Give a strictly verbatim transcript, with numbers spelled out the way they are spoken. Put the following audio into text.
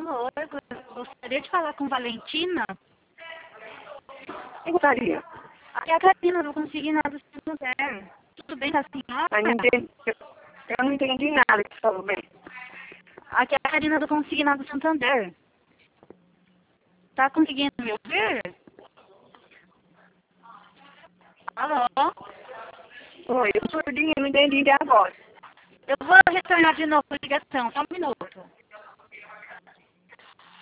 Oi, gostaria de falar com Valentina. Eu gostaria. Aqui é a Karina do Consignado Santander. Tudo bem com a senhora? Mas não entendi, eu, eu não entendi nada que você falou bem. Aqui é a Karina do Consignado Santander. Tá conseguindo me ouvir? Alô? Oi, eu surdinha, não entendi a voz. Eu vou retornar de novo a ligação, só um minuto.